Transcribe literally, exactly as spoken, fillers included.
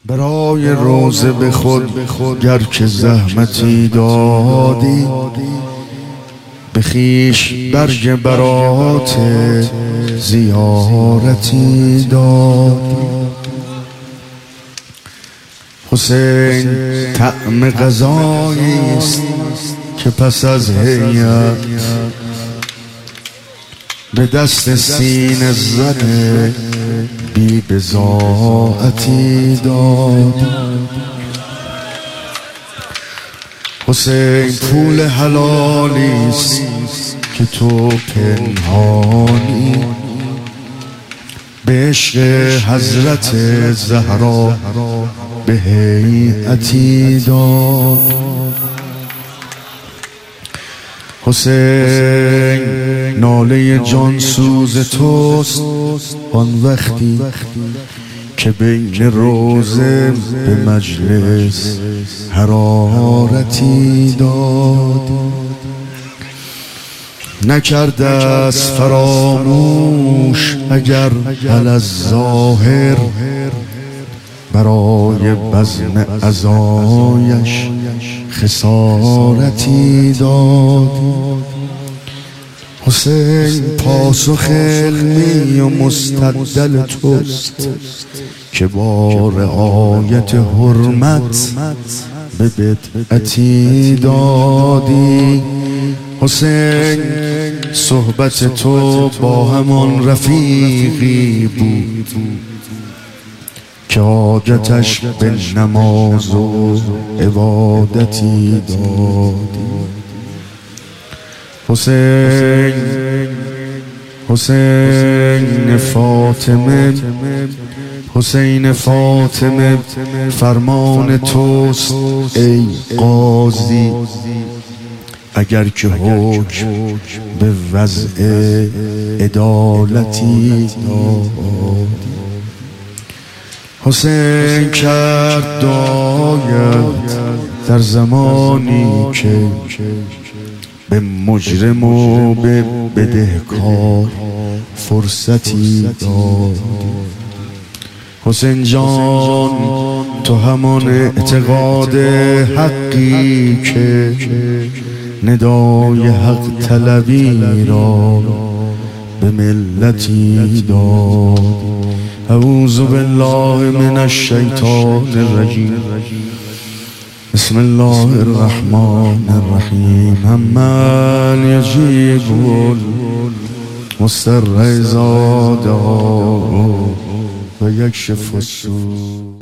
برای روزه به خود گر که زحمتی دادی، به خویش برگ برات زیارتی دادی. حسین طعم غذایی است که پس از هیئت به دست سینه زده بی بضاعتی دادی. حسین پول حلالی است که تو پنهانی به عشق حضرت زهرا به هیئتی داد. حسین ناله جانسوز توست آن وقتی که بین روزه به مجلس حرارتی داد. نکرده است فراموش اگر هل از ظاهر برای بزم عزایش خسارتی داد. حسین پاسخ علمی و مستدل توست که با رعایت حرمت به بدعتی دادی. حسین صحبت تو با همان رفیقی بود که عادتش به نماز و عبادتی دادی. حسین حسین فاطمه حسین فاطمه فرمان توست ای قاضی اگر که حکم به وضع عدالتی داد. حسین کرد داید در زمانی که به مجرم و به بدهکار فرصتی داد. حسین جان تو همان اعتقاد حقی که ندای حق طلبی را به ملتی داد. اعوذ بالله من الشیطان الرجیم. بسم الله الرحمن الرحیم. امن یجیب المضطر اذا دعاه و یکشف السوء.